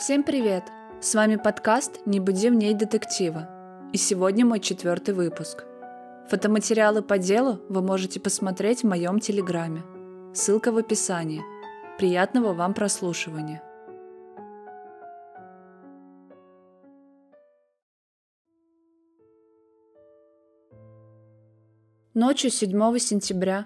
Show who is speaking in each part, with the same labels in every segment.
Speaker 1: Всем привет! С вами подкаст «Не буди в ней детектива». И сегодня мой 4-й выпуск. Фотоматериалы по делу вы можете посмотреть в моем телеграме. Ссылка в описании. Приятного вам прослушивания. Ночью 7 сентября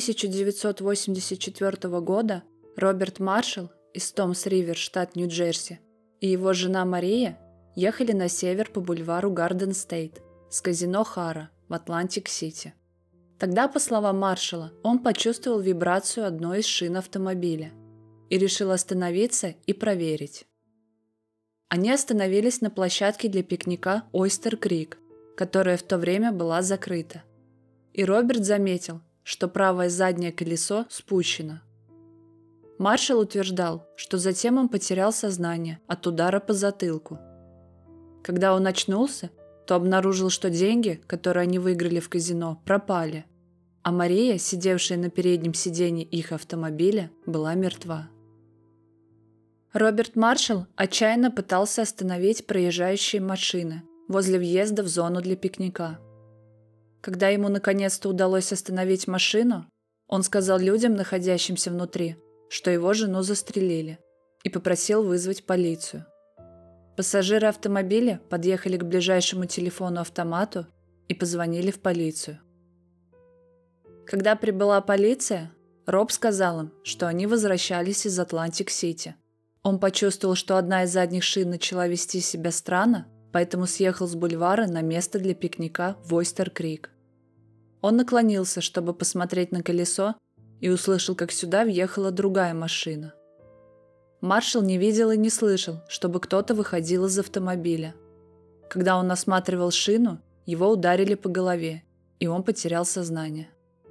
Speaker 1: 1984 года Роберт Маршалл из Томс-Ривер, штат Нью-Джерси, и его жена Мария ехали на север по бульвару Гарден-Стейт с казино Хара в Атлантик-Сити. Тогда, по словам Маршалла, он почувствовал вибрацию одной из шин автомобиля и решил остановиться и проверить. Они остановились на площадке для пикника Ойстер-Крик, которая в то время была закрыта. И Роберт заметил, что правое заднее колесо спущено. Маршалл утверждал, что затем он потерял сознание от удара по затылку. Когда он очнулся, то обнаружил, что деньги, которые они выиграли в казино, пропали, а Мария, сидевшая на переднем сиденье их автомобиля, была мертва. Роберт Маршалл отчаянно пытался остановить проезжающие машины возле въезда в зону для пикника. Когда ему наконец-то удалось остановить машину, он сказал людям, находящимся внутри, что его жену застрелили, и попросил вызвать полицию. Пассажиры автомобиля подъехали к ближайшему телефону-автомату и позвонили в полицию. Когда прибыла полиция, Роб сказал им, что они возвращались из Атлантик-Сити. Он почувствовал, что одна из задних шин начала вести себя странно, поэтому съехал с бульвара на место для пикника в Ойстер-Крик. Он наклонился, чтобы посмотреть на колесо, и услышал, как сюда въехала другая машина. Маршалл не видел и не слышал, чтобы кто-то выходил из автомобиля. Когда он осматривал шину, его ударили по голове, и он потерял сознание.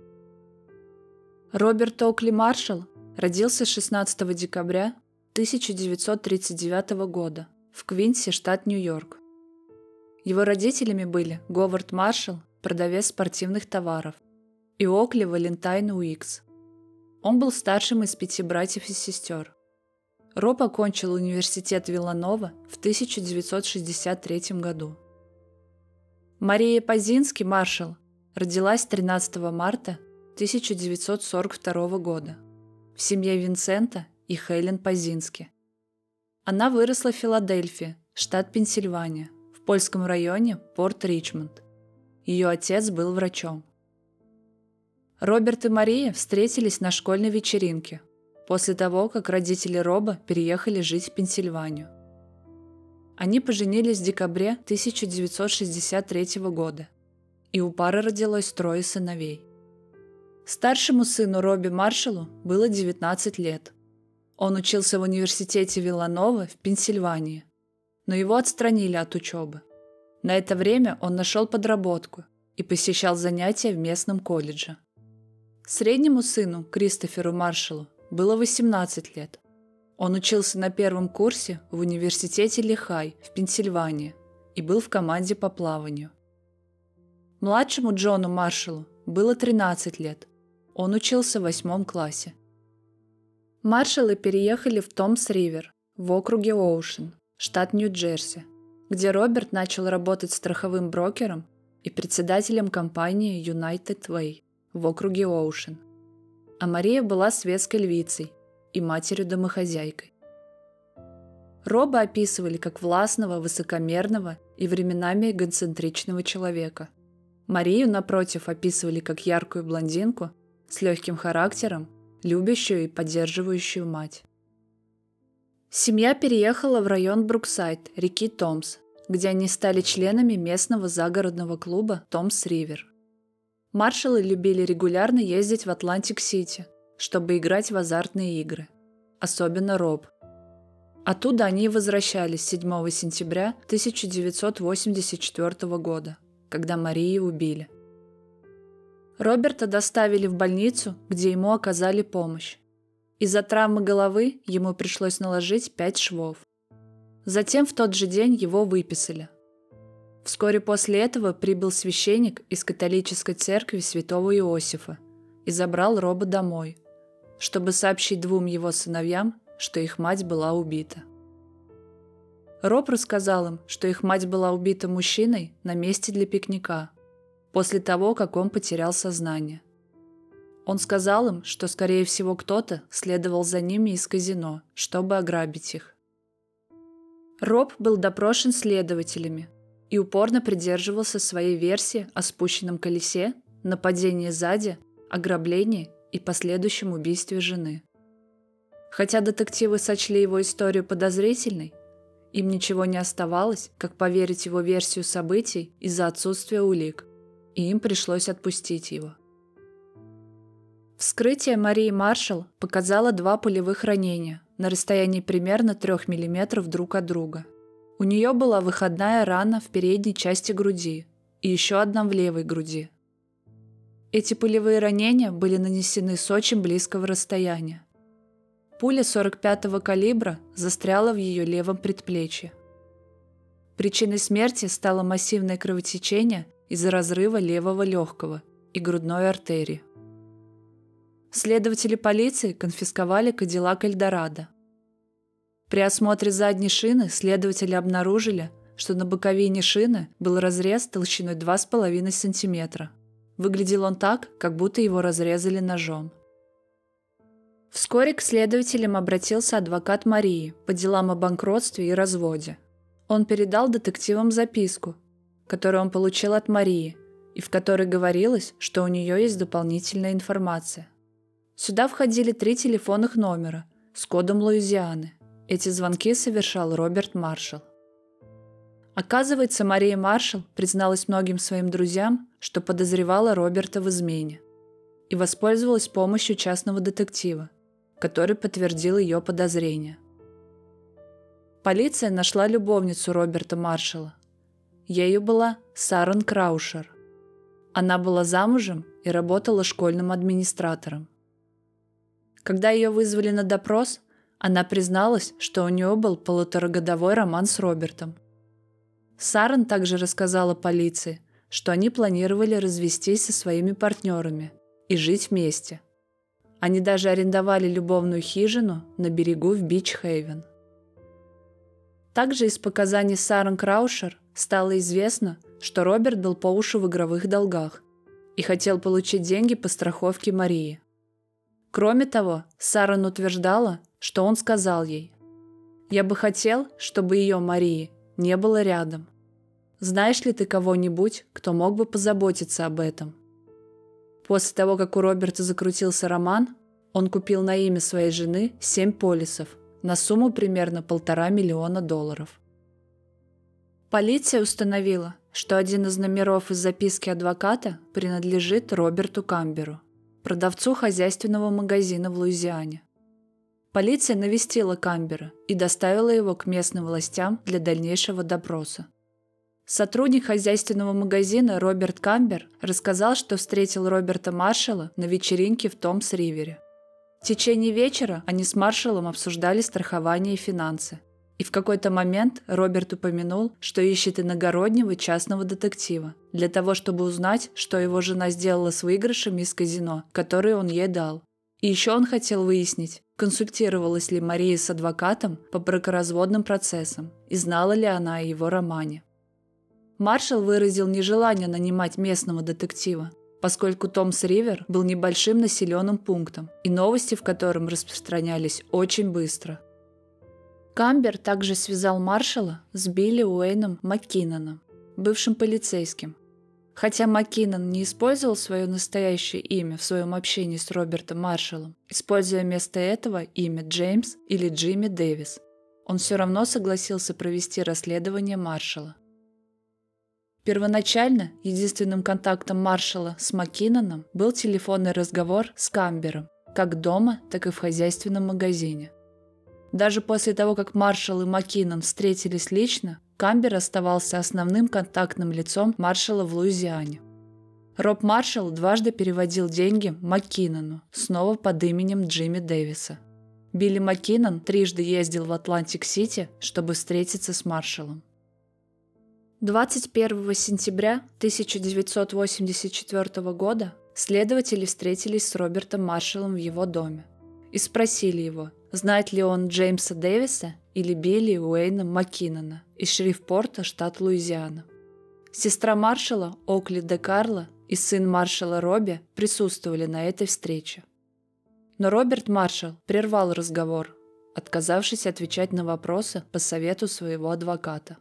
Speaker 1: Роберт Окли Маршалл родился 16 декабря 1939 года в Квинсе, штат Нью-Йорк. Его родителями были Говард Маршалл, продавец спортивных товаров, и Окли Валентайн Уикс. Он был старшим из 5 братьев и сестер. Роб окончил университет Виланова в 1963 году. Мария Пазински Маршалл родилась 13 марта 1942 года в семье Винсента и Хелен Пазински. Она выросла в Филадельфии, штат Пенсильвания, в польском районе Порт-Ричмонд. Ее отец был врачом. Роберт и Мария встретились на школьной вечеринке, после того, как родители Роба переехали жить в Пенсильванию. Они поженились в декабре 1963 года, и у пары родилось 3 сыновей. Старшему сыну Робби Маршаллу было 19 лет. Он учился в университете Виланова в Пенсильвании, но его отстранили от учебы. На это время он нашел подработку и посещал занятия в местном колледже. Среднему сыну, Кристоферу Маршаллу, было 18 лет. Он учился на 1-м курсе в университете Лехай в Пенсильвании и был в команде по плаванию. Младшему Джону Маршаллу было 13 лет. Он учился в 8 классе. Маршаллы переехали в Томс-Ривер в округе Оушен, штат Нью-Джерси, где Роберт начал работать страховым брокером и председателем компании United Way в округе Оушен. А Мария была светской львицей и матерью-домохозяйкой. Роба описывали как властного, высокомерного и временами эгоцентричного человека. Марию, напротив, описывали как яркую блондинку с легким характером, любящую и поддерживающую мать. Семья переехала в район Бруксайд, реки Томс, где они стали членами местного загородного клуба Томс-Ривер. Маршаллы любили регулярно ездить в Атлантик-Сити, чтобы играть в азартные игры. Особенно Роб. Оттуда они и возвращались 7 сентября 1984 года, когда Марию убили. Роберта доставили в больницу, где ему оказали помощь. Из-за травмы головы ему пришлось наложить 5 швов. Затем в тот же день его выписали. Вскоре после этого прибыл священник из католической церкви святого Иосифа и забрал Роба домой, чтобы сообщить 2 его сыновьям, что их мать была убита. Роб рассказал им, что их мать была убита мужчиной на месте для пикника, после того, как он потерял сознание. Он сказал им, что, скорее всего, кто-то следовал за ними из казино, чтобы ограбить их. Роб был допрошен следователями и упорно придерживался своей версии о спущенном колесе, нападении сзади, ограблении и последующем убийстве жены. Хотя детективы сочли его историю подозрительной, им ничего не оставалось, как поверить его версию событий из-за отсутствия улик, и им пришлось отпустить его. Вскрытие Марии Маршалл показало 2 пулевых ранения на расстоянии примерно 3 мм друг от друга. У нее была выходная рана в передней части груди и еще одна в левой груди. Эти пулевые ранения были нанесены с очень близкого расстояния. Пуля 45-го калибра застряла в ее левом предплечье. Причиной смерти стало массивное кровотечение из-за разрыва левого легкого и грудной артерии. Следователи полиции конфисковали Кадиллак Эльдорадо. При осмотре задней шины следователи обнаружили, что на боковине шины был разрез толщиной 2,5 см. Выглядел он так, как будто его разрезали ножом. Вскоре к следователям обратился адвокат Марии по делам о банкротстве и разводе. Он передал детективам записку, которую он получил от Марии, и в которой говорилось, что у нее есть дополнительная информация. Сюда входили 3 телефонных номера с кодом Луизианы. Эти звонки совершал Роберт Маршалл. Оказывается, Мария Маршалл призналась многим своим друзьям, что подозревала Роберта в измене, и воспользовалась помощью частного детектива, который подтвердил ее подозрения. Полиция нашла любовницу Роберта Маршалла. Ею была Саран Краушер. Она была замужем и работала школьным администратором. Когда ее вызвали на допрос, она призналась, что у нее был 1,5-годовой роман с Робертом. Саран также рассказала полиции, что они планировали развестись со своими партнерами и жить вместе. Они даже арендовали любовную хижину на берегу в Бич-Хейвен. Также из показаний Саран Краушер стало известно, что Роберт был по уши в игровых долгах и хотел получить деньги по страховке Марии. Кроме того, Саран утверждала, что он сказал ей: «Я бы хотел, чтобы ее, Марии, не было рядом. Знаешь ли ты кого-нибудь, кто мог бы позаботиться об этом?» После того, как у Роберта закрутился роман, он купил на имя своей жены 7 полисов на сумму примерно $1,5 миллиона. Полиция установила, что один из номеров из записки адвоката принадлежит Роберту Камберу, продавцу хозяйственного магазина в Луизиане. Полиция навестила Камбера и доставила его к местным властям для дальнейшего допроса. Сотрудник хозяйственного магазина Роберт Камбер рассказал, что встретил Роберта Маршалла на вечеринке в Томс-Ривере. В течение вечера они с Маршаллом обсуждали страхование и финансы. И в какой-то момент Роберт упомянул, что ищет иногороднего частного детектива для того, чтобы узнать, что его жена сделала с выигрышами из казино, которые он ей дал. И еще он хотел выяснить, консультировалась ли Мария с адвокатом по бракоразводным процессам и знала ли она о его романе. Маршалл выразил нежелание нанимать местного детектива, поскольку Томс-Ривер был небольшим населенным пунктом, и новости в котором распространялись очень быстро. Камбер также связал Маршалла с Билли Уэйном Маккиноном, бывшим полицейским. Хотя Маккинон не использовал свое настоящее имя в своем общении с Робертом Маршаллом, используя вместо этого имя Джеймс или Джимми Дэвис, он все равно согласился провести расследование Маршалла. Первоначально единственным контактом Маршалла с Маккиноном был телефонный разговор с Камбером, как дома, так и в хозяйственном магазине. Даже после того, как Маршалл и Маккинон встретились лично, Камбер оставался основным контактным лицом Маршалла в Луизиане. Роб Маршалл дважды переводил деньги Маккинону, снова под именем Джимми Дэвиса. Билли Маккинон трижды ездил в Атлантик-Сити, чтобы встретиться с Маршаллом. 21 сентября 1984 года следователи встретились с Робертом Маршаллом в его доме и спросили его, знает ли он Джеймса Дэвиса или Билли Уэйна Маккинона из Шрифпорта, штат Луизиана. Сестра маршала Окли де Карло и сын маршала Робби присутствовали на этой встрече. Но Роберт Маршалл прервал разговор, отказавшись отвечать на вопросы по совету своего адвоката.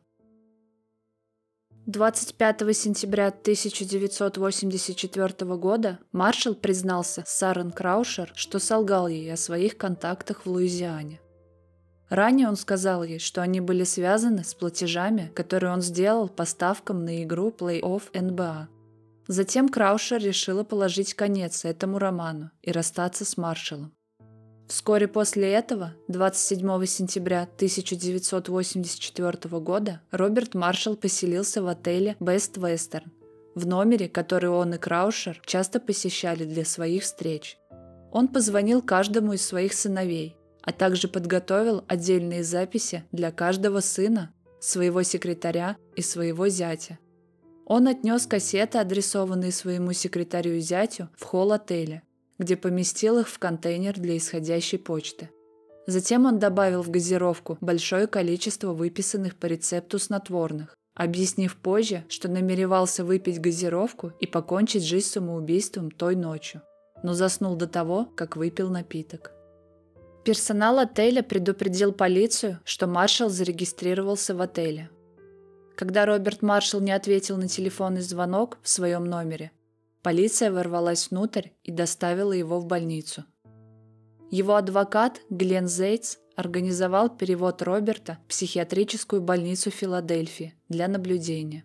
Speaker 1: 25 сентября 1984 года Маршалл признался Сарен Краушер, что солгал ей о своих контактах в Луизиане. Ранее он сказал ей, что они были связаны с платежами, которые он сделал по ставкам на игру плей-офф НБА. Затем Краушер решила положить конец этому роману и расстаться с Маршаллом. Вскоре после этого, 27 сентября 1984 года, Роберт Маршалл поселился в отеле Best Western, в номере, который он и Краушер часто посещали для своих встреч. Он позвонил каждому из своих сыновей, а также подготовил отдельные записи для каждого сына, своего секретаря и своего зятя. Он отнес кассеты, адресованные своему секретарю и зятю, в холл отеля, где поместил их в контейнер для исходящей почты. Затем он добавил в газировку большое количество выписанных по рецепту снотворных, объяснив позже, что намеревался выпить газировку и покончить жизнь самоубийством той ночью, но заснул до того, как выпил напиток. Персонал отеля предупредил полицию, что Маршалл зарегистрировался в отеле. Когда Роберт Маршалл не ответил на телефонный звонок в своем номере, полиция ворвалась внутрь и доставила его в больницу. Его адвокат Глен Зейтс организовал перевод Роберта в психиатрическую больницу Филадельфии для наблюдения.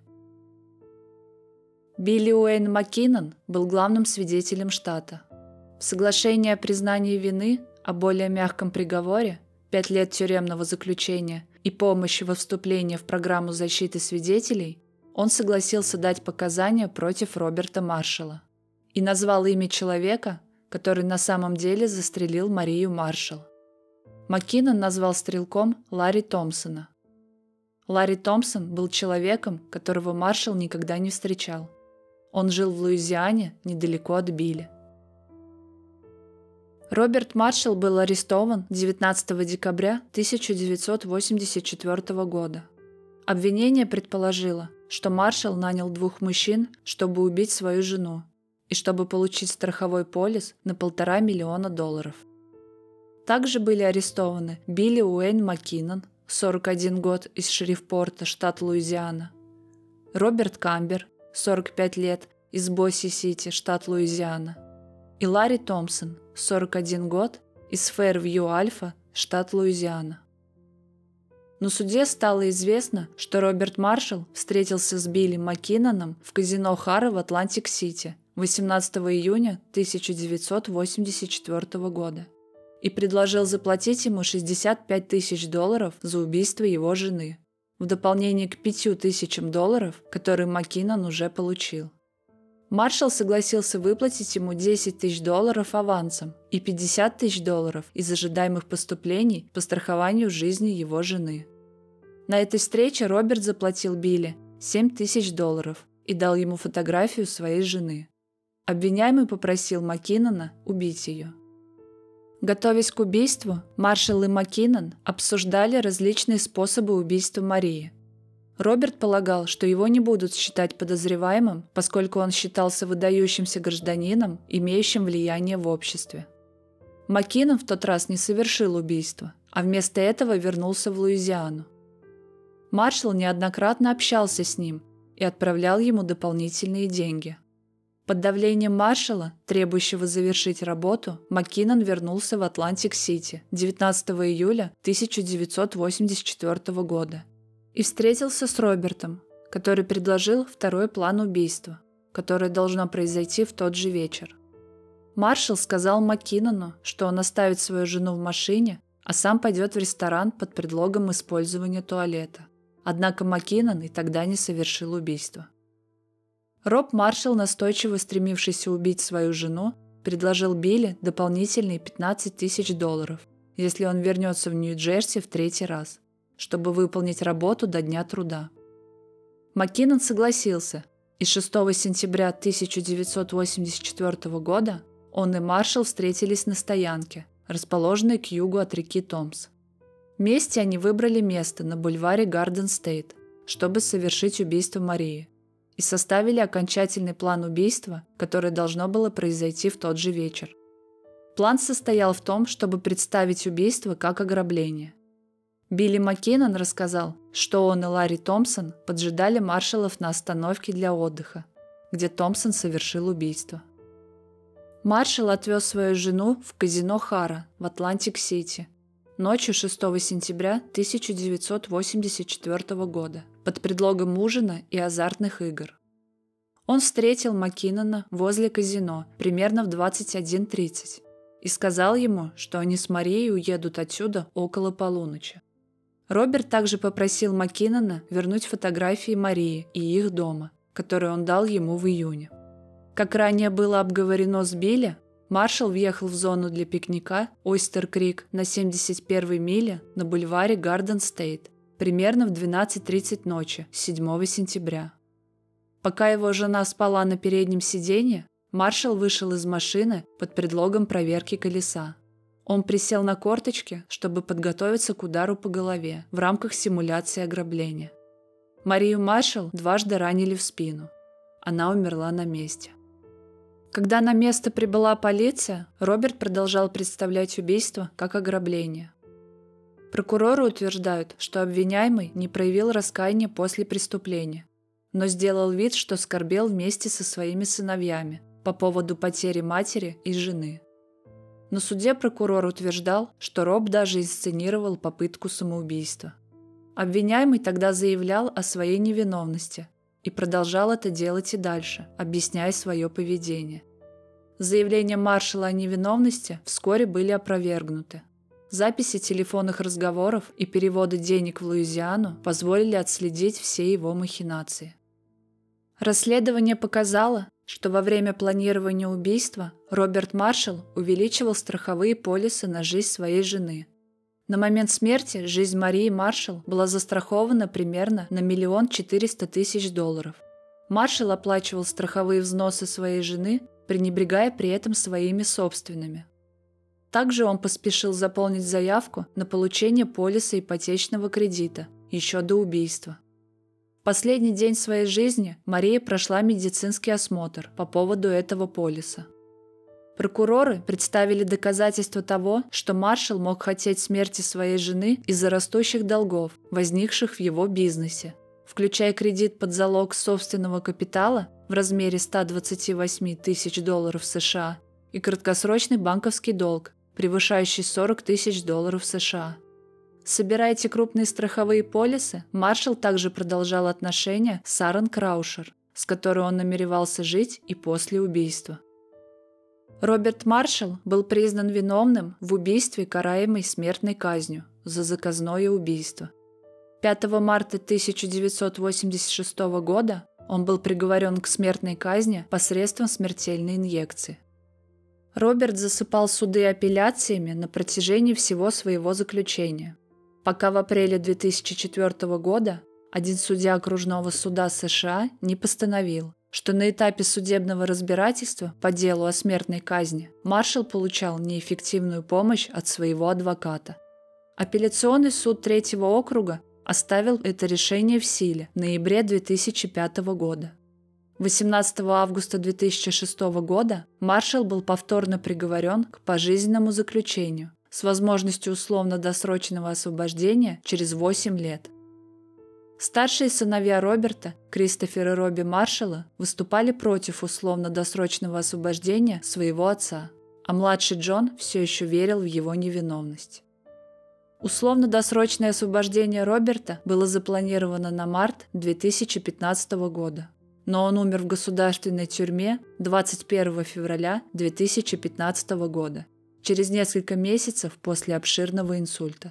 Speaker 1: Билли Уэйн Маккинон был главным свидетелем штата. В соглашении о признании вины, о более мягком приговоре, 5 лет тюремного заключения и помощи во вступлении в программу защиты свидетелей, он согласился дать показания против Роберта Маршалла и назвал имя человека, который на самом деле застрелил Марию Маршалл. Маккинон назвал стрелком Ларри Томпсона. Ларри Томпсон был человеком, которого Маршалл никогда не встречал. Он жил в Луизиане, недалеко от Билли. Роберт Маршалл был арестован 19 декабря 1984 года. Обвинение предположило, что Маршалл нанял 2 мужчин, чтобы убить свою жену и чтобы получить страховой полис на $1,5 миллиона. Также были арестованы Билли Уэйн Маккинон, 41 год, из Шрифпорта, штат Луизиана, Роберт Камбер, 45 лет, из Босси-Сити, штат Луизиана, и Ларри Томпсон, 41 год, из Фэрвью-Альфа, штат Луизиана. На суде стало известно, что Роберт Маршалл встретился с Билли Маккиноном в казино Харра в Атлантик-Сити 18 июня 1984 года и предложил заплатить ему $65 тысяч за убийство его жены, в дополнение к $5 тысячам, которые Маккинон уже получил. Маршалл согласился выплатить ему $10 тысяч авансом и $50 тысяч из ожидаемых поступлений по страхованию жизни его жены. На этой встрече Роберт заплатил Билли $7 тысяч и дал ему фотографию своей жены. Обвиняемый попросил Маккинона убить ее. Готовясь к убийству, Маршалл и Маккинон обсуждали различные способы убийства Марии. Роберт полагал, что его не будут считать подозреваемым, поскольку он считался выдающимся гражданином, имеющим влияние в обществе. Маккинон в тот раз не совершил убийство, а вместо этого вернулся в Луизиану. Маршалл неоднократно общался с ним и отправлял ему дополнительные деньги. Под давлением Маршалла, требующего завершить работу, Маккинон вернулся в Атлантик-Сити 19 июля 1984 года и встретился с Робертом, который предложил второй план убийства, которое должно произойти в тот же вечер. Маршалл сказал Маккинону, что он оставит свою жену в машине, а сам пойдет в ресторан под предлогом использования туалета. Однако Маккинон и тогда не совершил убийство. Роб Маршалл, настойчиво стремившийся убить свою жену, предложил Билли дополнительные $15 тысяч, если он вернется в Нью-Джерси в 3-й раз, чтобы выполнить работу до Дня труда. Маккинон согласился, и 6 сентября 1984 года он и Маршалл встретились на стоянке, расположенной к югу от реки Томс. Вместе они выбрали место на бульваре Гарден-Стейт, чтобы совершить убийство Марии, и составили окончательный план убийства, которое должно было произойти в тот же вечер. План состоял в том, чтобы представить убийство как ограбление. Билли Маккинон рассказал, что он и Ларри Томпсон поджидали маршалов на остановке для отдыха, где Томпсон совершил убийство. Маршал отвез свою жену в казино Хара в Атлантик-Сити ночью 6 сентября 1984 года под предлогом ужина и азартных игр. Он встретил Маккинона возле казино примерно в 21:30 и сказал ему, что они с Марией уедут отсюда около полуночи. Роберт также попросил Маккинона вернуть фотографии Марии и их дома, которые он дал ему в июне. Как ранее было обговорено с Билли, маршал въехал в зону для пикника Ойстер-Крик на 71-й миле на бульваре Гарден-Стейт примерно в 12:30 ночи 7 сентября. Пока его жена спала на переднем сиденье, маршал вышел из машины под предлогом проверки колеса. Он присел на корточки, чтобы подготовиться к удару по голове в рамках симуляции ограбления. Марию Маршалл дважды ранили в спину. Она умерла на месте. Когда на место прибыла полиция, Роберт продолжал представлять убийство как ограбление. Прокуроры утверждают, что обвиняемый не проявил раскаяния после преступления, но сделал вид, что скорбел вместе со своими сыновьями по поводу потери матери и жены. На суде прокурор утверждал, что Роб даже инсценировал попытку самоубийства. Обвиняемый тогда заявлял о своей невиновности и продолжал это делать и дальше, объясняя свое поведение. Заявления маршала о невиновности вскоре были опровергнуты. Записи телефонных разговоров и переводы денег в Луизиану позволили отследить все его махинации. Расследование показало, что во время планирования убийства Роберт Маршалл увеличивал страховые полисы на жизнь своей жены. На момент смерти жизнь Марии Маршалл была застрахована примерно на $1 400 000. Маршалл оплачивал страховые взносы своей жены, пренебрегая при этом своими собственными. Также он поспешил заполнить заявку на получение полиса ипотечного кредита еще до убийства. В последний день своей жизни Мария прошла медицинский осмотр по поводу этого полиса. Прокуроры представили доказательства того, что Маршалл мог хотеть смерти своей жены из-за растущих долгов, возникших в его бизнесе, включая кредит под залог собственного капитала в размере $128 000 США и краткосрочный банковский долг, превышающий $40 000 США. Собирая эти крупные страховые полисы, Маршалл также продолжал отношения с Аарон Краушер, с которой он намеревался жить и после убийства. Роберт Маршалл был признан виновным в убийстве, караемой смертной казнью за заказное убийство. 5 марта 1986 года он был приговорен к смертной казни посредством смертельной инъекции. Роберт засыпал суды апелляциями на протяжении всего своего заключения, пока в апреле 2004 года один судья окружного суда США не постановил, что на этапе судебного разбирательства по делу о смертной казни Маршалл получал неэффективную помощь от своего адвоката. Апелляционный суд Третьего округа оставил это решение в силе в ноябре 2005 года. 18 августа 2006 года Маршалл был повторно приговорен к пожизненному заключению с возможностью условно-досрочного освобождения через 8 лет. Старшие сыновья Роберта, Кристофер и Робби Маршалла, выступали против условно-досрочного освобождения своего отца, а младший Джон все еще верил в его невиновность. Условно-досрочное освобождение Роберта было запланировано на март 2015 года, но он умер в государственной тюрьме 21 февраля 2015 года, через несколько месяцев после обширного инсульта.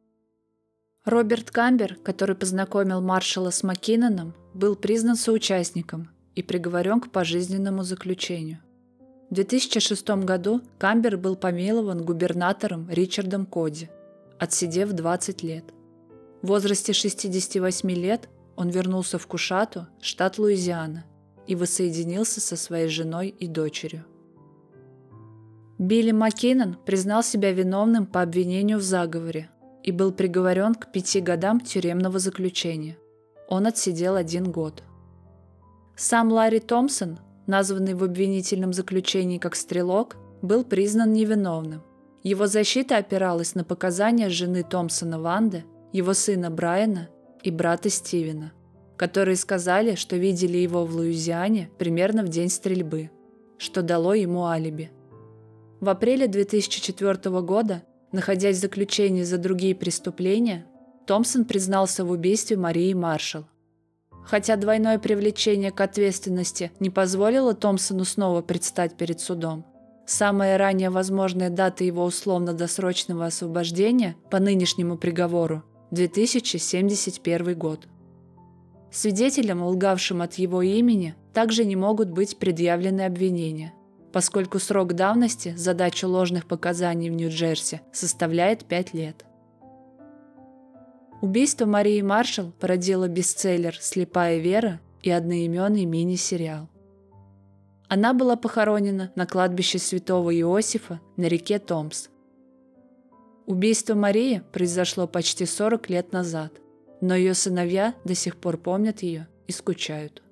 Speaker 1: Роберт Камбер, который познакомил Маршалла с Маккиноном, был признан соучастником и приговорен к пожизненному заключению. В 2006 году Камбер был помилован губернатором Ричардом Коди, отсидев 20 лет. В возрасте 68 лет он вернулся в Кушату, штат Луизиана, и воссоединился со своей женой и дочерью. Билли Маккинон признал себя виновным по обвинению в заговоре и был приговорен к 5 годам тюремного заключения. Он отсидел 1 год. Сам Ларри Томпсон, названный в обвинительном заключении как «стрелок», был признан невиновным. Его защита опиралась на показания жены Томпсона Ванды, его сына Брайана и брата Стивена, которые сказали, что видели его в Луизиане примерно в день стрельбы, что дало ему алиби. В апреле 2004 года, находясь в заключении за другие преступления, Томпсон признался в убийстве Марии Маршалл. Хотя двойное привлечение к ответственности не позволило Томпсону снова предстать перед судом, самая ранняя возможная дата его условно-досрочного освобождения по нынешнему приговору – 2071 год. Свидетелям, лгавшим от его имени, также не могут быть предъявлены обвинения, поскольку срок давности за дачу ложных показаний в Нью-Джерси составляет 5 лет. Убийство Марии Маршалл породило бестселлер «Слепая Вера» и одноименный мини-сериал. Она была похоронена на кладбище святого Иосифа на реке Томс. Убийство Марии произошло почти 40 лет назад, но ее сыновья до сих пор помнят ее и скучают.